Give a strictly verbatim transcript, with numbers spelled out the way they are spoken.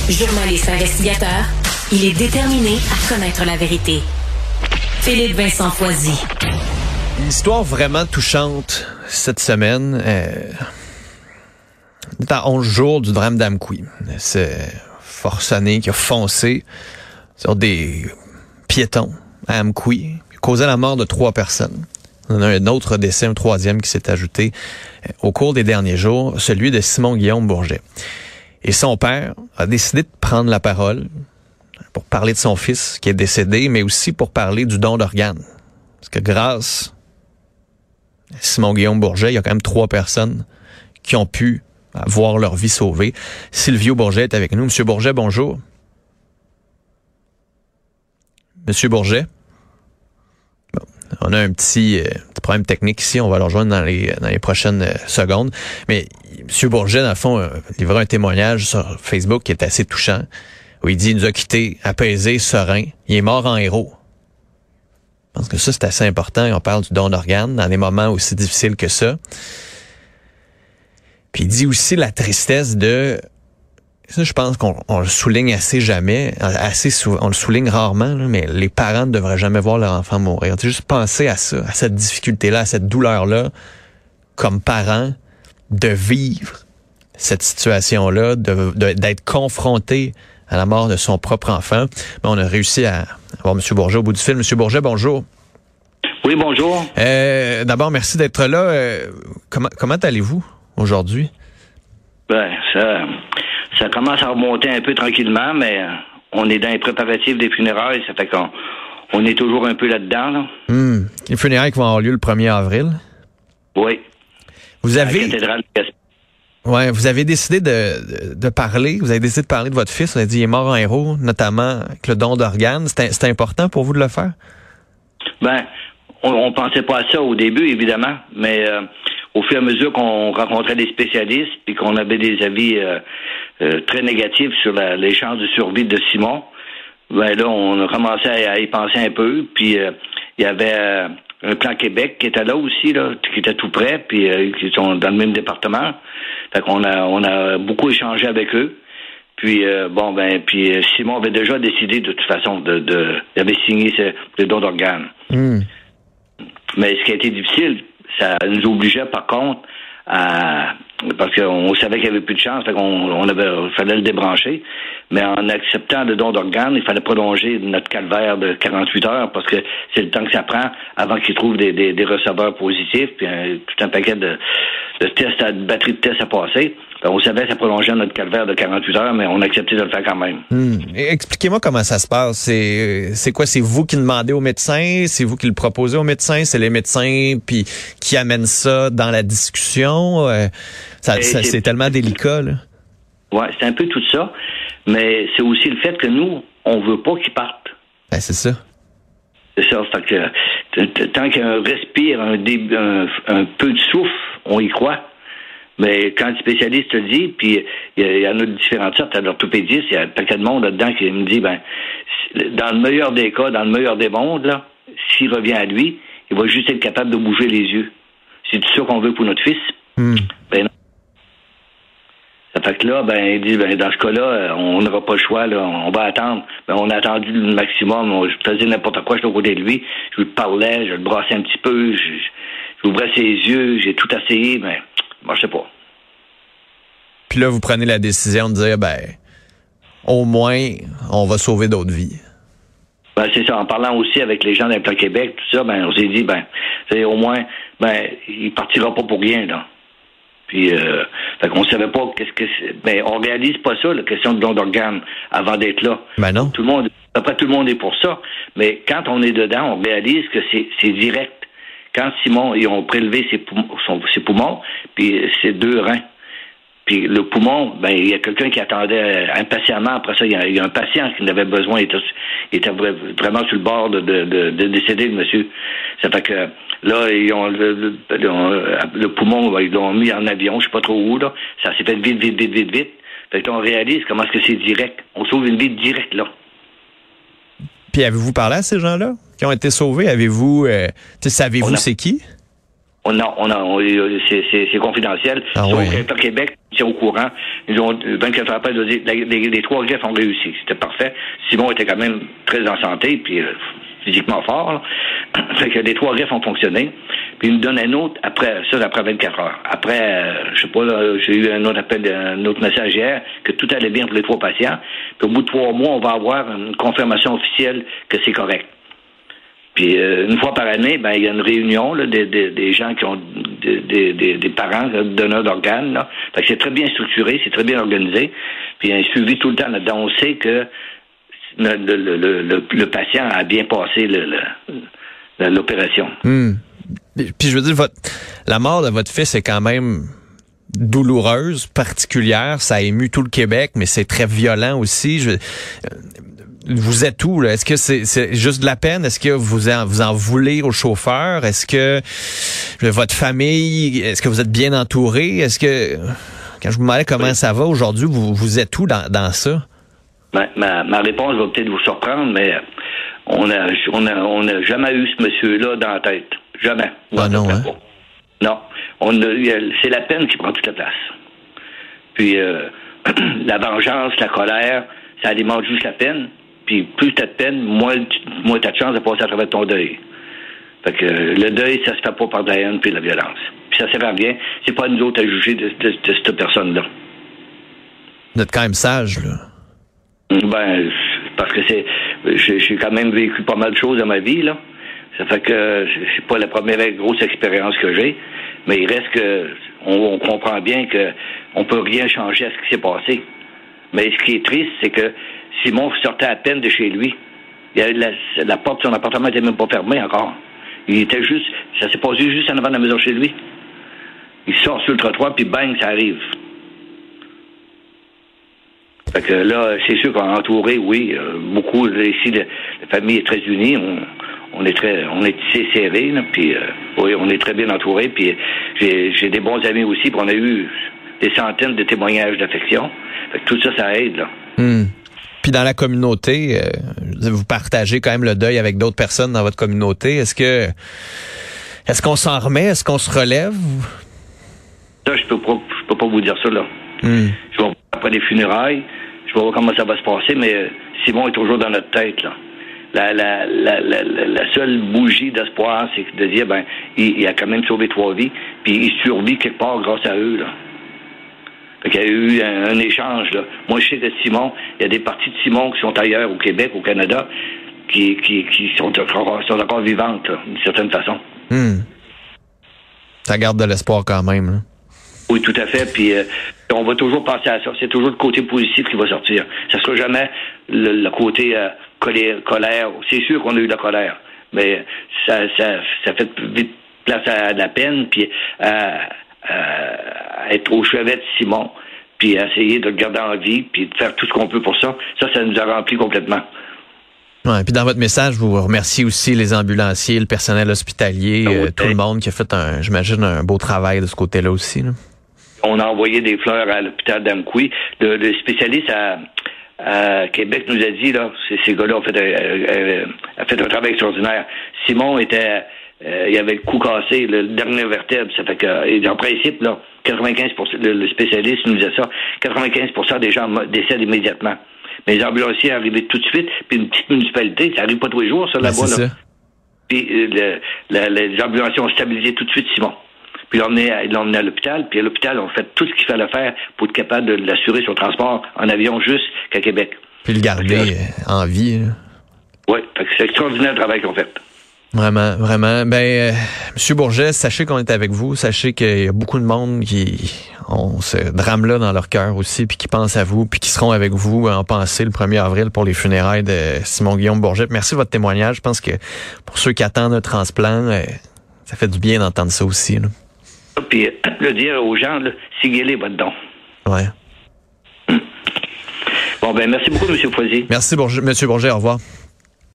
Journaliste investigateur, il est déterminé à connaître la vérité. Philippe Vincent Foisy. Une histoire vraiment touchante cette semaine. Euh, on est à onze jours du drame d'Amqui. C'est forcené qui a foncé sur des piétons à Amqui, qui a causé la mort de trois personnes. On a un autre décès, un troisième qui s'est ajouté euh, au cours des derniers jours, celui de Simon-Guillaume Bourget. Et son père a décidé de prendre la parole pour parler de son fils qui est décédé, mais aussi pour parler du don d'organes. Parce que grâce à Simon-Guillaume Bourget, il y a quand même trois personnes qui ont pu avoir leur vie sauvée. Silvio Bourget est avec nous. Monsieur Bourget, bonjour. Monsieur Bourget. Bon, on a un petit, euh, petit problème technique ici. On va le rejoindre dans les, dans les prochaines euh, secondes. Mais Monsieur Bourget, dans le fond, a livré un témoignage sur Facebook qui est assez touchant, où il dit « Il nous a quittés apaisé, serein. Il est mort en héros. » Je pense que ça, c'est assez important. On parle du don d'organes dans des moments aussi difficiles que ça. Puis il dit aussi la tristesse de... Ça, je pense qu'on on le souligne assez jamais, assez souvent, on le souligne rarement, là, mais les parents ne devraient jamais voir leur enfant mourir. Tu sais, juste penser à ça, à cette difficulté-là, à cette douleur-là, comme parents, de vivre cette situation-là, de, de, d'être confronté à la mort de son propre enfant. Mais on a réussi à avoir M. Bourget au bout du fil. M. Bourget, bonjour. Oui, bonjour. Euh, d'abord, merci d'être là. Euh, comment, comment allez-vous aujourd'hui? Ben, ça, ça commence à remonter un peu tranquillement, mais on est dans les préparatifs des funérailles, ça fait qu'on on est toujours un peu là-dedans. Là. Mmh. Les funérailles qui vont avoir lieu le premier avril? Oui. Vous avez... La cathédrale de Gaspé. Ouais, vous avez décidé de, de, de parler, vous avez décidé de parler de votre fils, vous avez dit il est mort en héros, notamment avec le don d'organes. C'était, c'était important pour vous de le faire? Ben, on, on pensait pas à ça au début, évidemment, mais euh, au fur et à mesure qu'on rencontrait des spécialistes et qu'on avait des avis euh, euh, très négatifs sur la, les chances de survie de Simon, ben là, on a commencé à, à y penser un peu, puis euh, il y avait... Euh, un plan Québec qui était là aussi, là, qui était tout près, puis euh, qui sont dans le même département. Fait qu'on a on a beaucoup échangé avec eux. Puis euh, bon ben puis Simon avait déjà décidé de toute façon de, de il avait signé ce, le don d'organes. Mm. Mais ce qui a été difficile, ça nous obligeait par contre à parce qu'on savait qu'il n'y avait plus de chance, fait qu'on on avait il fallait le débrancher. Mais en acceptant le don d'organes, il fallait prolonger notre calvaire de quarante-huit heures parce que c'est le temps que ça prend avant qu'ils trouvent des, des, des receveurs positifs, puis un, tout un paquet de, de tests, de batteries de tests à passer. Donc, on savait que ça prolongeait notre calvaire de quarante-huit heures, mais on a accepté de le faire quand même. Hum. Expliquez-moi comment ça se passe. C'est, c'est quoi? C'est vous qui demandez aux médecins? C'est vous qui le proposez aux médecins? C'est les médecins puis qui amènent ça dans la discussion? Euh, ça, ça, c'est, c'est tellement délicat, là. Ouais, c'est un peu tout ça. Mais c'est aussi le fait que nous, on veut pas qu'ils partent. Ben, c'est ça. C'est ça. Fait que tant qu'un respire, un, début, un, un peu de souffle, on y croit. Mais quand le spécialiste te dit, puis il y, y en a différentes sortes, à l'orthopédiste, il y a un paquet de monde là-dedans qui me dit, ben, dans le meilleur des cas, dans le meilleur des mondes, là, s'il revient à lui, il va juste être capable de bouger les yeux. C'est tout ça qu'on veut pour notre fils. Mm. Ben non. Ça fait que là, ben, il dit, ben, dans ce cas-là, on n'aura pas le choix, là, on va attendre. Ben, on a attendu le maximum, on, je faisais n'importe quoi, j'étais au côté de lui, je lui parlais, je le brassais un petit peu, je, j'ouvrais ses yeux, j'ai tout essayé, mais ça marchait pas. Puis là, vous prenez la décision de dire, ben, au moins, on va sauver d'autres vies. Ben, c'est ça, en parlant aussi avec les gens d'un plan Québec, tout ça, ben, on s'est dit, ben, c'est au moins, ben, il partira pas pour rien, là. Puis, euh, fait qu'on savait pas qu'est-ce que c'est. Ben, on réalise pas ça, la question de don d'organes, avant d'être là. Ben non. Tout le monde, après, tout le monde est pour ça. Mais quand on est dedans, on réalise que c'est, c'est direct. Quand Simon, ils ont prélevé ses poumons, son, ses poumons, puis ses deux reins. Puis le poumon, ben, il y a quelqu'un qui attendait impatiemment. Après ça, il y a, il y a un patient qui en avait besoin. Il était, il était vraiment sur le bord de, de, de, de décéder, le monsieur. Ça fait que, là, ils ont le, le, le, le poumon, ils l'ont mis en avion, je sais pas trop où, là. Ça s'est fait vite, vite, vite, vite, vite. Fait qu'on réalise comment est-ce que c'est direct. On sauve une vie directe, là. Puis avez-vous parlé à ces gens-là qui ont été sauvés? Avez-vous, euh, savez-vous a... c'est qui? On a, on a, on, c'est, c'est, c'est confidentiel. Ah Sauf oui. que le Québec, ils sont au courant. Ils ont, vingt-quatre heures après, ils ont dit, les, les, les trois greffes ont réussi. C'était parfait. Simon était quand même très en santé, puis euh, physiquement fort, là. Fait que les trois greffes ont fonctionné. Puis il nous donne un autre après, ça, après vingt-quatre heures. Après, euh, je sais pas, là, j'ai eu un autre appel, un autre message hier, que tout allait bien pour les trois patients. Puis au bout de trois mois, on va avoir une confirmation officielle que c'est correct. Puis euh, une fois par année, ben il y a une réunion là, des, des, des gens qui ont des, des, des parents là, donneurs d'organes. Là. Fait que c'est très bien structuré, c'est très bien organisé. Puis il y a un suivi tout le temps là-dedans. On sait que le, le, le, le, le patient a bien passé le, le, l'opération. Hum. Puis je veux dire, votre, la mort de votre fils est quand même douloureuse, particulière. Ça a ému tout le Québec, mais c'est très violent aussi. Je, vous êtes où, là? Est-ce que c'est, c'est juste de la peine? Est-ce que vous en, vous en voulez au chauffeur? Est-ce que votre famille, est-ce que vous êtes bien entouré? Est-ce que, quand je vous demandais comment oui. ça va aujourd'hui, vous, vous êtes où dans, dans ça? Ma, ma, ma réponse va peut-être vous surprendre, mais on a, on a, on a jamais eu ce monsieur-là dans la tête. Jamais. Ah non, hein? Non. On a, c'est la peine qui prend toute la place. Puis, euh, la vengeance, la colère, ça alimente juste la peine. Puis plus t'as de peine, moins, moins t'as de chance de passer à travers ton deuil. Fait que le deuil, ça se fait pas par de la haine puis de la violence. Puis ça sert à rien. C'est pas nous autres à juger de, de, de cette personne-là. Vous êtes quand même sage, là. Ben, parce que c'est... J'ai, j'ai quand même vécu pas mal de choses dans ma vie, là. Ça fait que c'est pas la première grosse expérience que j'ai. Mais il reste que... On, on comprend bien que on peut rien changer à ce qui s'est passé. Mais ce qui est triste, c'est que Simon sortait à peine de chez lui. Il y avait la, la porte de son appartement n'était même pas fermée encore. Il était juste, ça s'est passé juste en avant de la maison chez lui. Il sort sur le trottoir, puis bang, ça arrive. Fait que là, c'est sûr qu'on est entouré, oui, euh, beaucoup. Là, ici, la, la famille est très unie. On, on est très, on est tissé serré, là, puis euh, oui, on est très bien entouré. Puis j'ai, j'ai des bons amis aussi, puis on a eu des centaines de témoignages d'affection. Fait que tout ça, ça aide, là. Mmh. Puis dans la communauté, euh, vous partagez quand même le deuil avec d'autres personnes dans votre communauté. Est-ce que, est-ce qu'on s'en remet? Est-ce qu'on se relève? Ça, je peux pas, je peux pas vous dire ça, là. Mmh. Je vais voir après les funérailles, je vais voir comment ça va se passer, mais Simon est toujours dans notre tête, là. La, la, la, la, la seule bougie d'espoir, c'est de dire, ben, il, il a quand même sauvé trois vies, puis il survit quelque part grâce à eux, là. Fait qu'il y a eu un, un échange, là. Moi, je sais que Simon, il y a des parties de Simon qui sont ailleurs, au Québec, au Canada, qui, qui, qui sont, encore, sont encore vivantes, là, d'une certaine façon. Mmh. Ça garde de l'espoir quand même, là. Oui, tout à fait. Puis euh, on va toujours penser à ça. C'est toujours le côté positif qui va sortir. Ça sera jamais le, le côté euh, colère, colère. C'est sûr qu'on a eu de la colère, mais ça, ça, ça fait vite place à la peine, puis à, à être au chevet de Simon, puis à essayer de le garder en vie, puis de faire tout ce qu'on peut pour ça. Ça, ça nous a rempli complètement. Ouais, puis dans votre message, vous remerciez aussi les ambulanciers, le personnel hospitalier, ah, oui, euh, tout le monde qui a fait, un, j'imagine, un beau travail de ce côté-là aussi, là. On a envoyé des fleurs à l'hôpital d'Amqui. Le, le spécialiste à, à Québec nous a dit, là, ces, ces gars-là ont fait, euh, a fait un travail extraordinaire. Simon était, euh, il avait le cou cassé, le, le dernier vertèbre. Ça fait que, en principe, là, quatre-vingt-quinze pour cent, le, le spécialiste nous disait ça, quatre-vingt-quinze pour cent des gens décèdent immédiatement. Mais les ambulanciers arrivaient tout de suite, puis une petite municipalité, ça arrive pas tous les jours, ça, là-bas, là. Puis le, le, les ambulanciers ont stabilisé tout de suite Simon. Puis ils l'ont emmené, ils l'ont emmené à l'hôpital, puis à l'hôpital, on fait tout ce qu'il fallait faire pour être capable de l'assurer son transport en avion jusqu'à Québec. Puis le garder euh, en vie. Oui, c'est extraordinaire le travail qu'on fait. Vraiment, vraiment. Ben, euh, Monsieur Bourget, sachez qu'on est avec vous. Sachez qu'il y a beaucoup de monde qui ont ce drame-là dans leur cœur aussi, puis qui pensent à vous, puis qui seront avec vous en pensée le premier avril pour les funérailles de Simon-Guillaume Bourget. Merci de votre témoignage. Je pense que pour ceux qui attendent un transplant, euh, ça fait du bien d'entendre ça aussi, là. Puis le dire aux gens, là, sigilez votre don. Ouais. Bon, ben merci beaucoup, M. Foisy. Merci, Bourget, M. Bourget. Au revoir.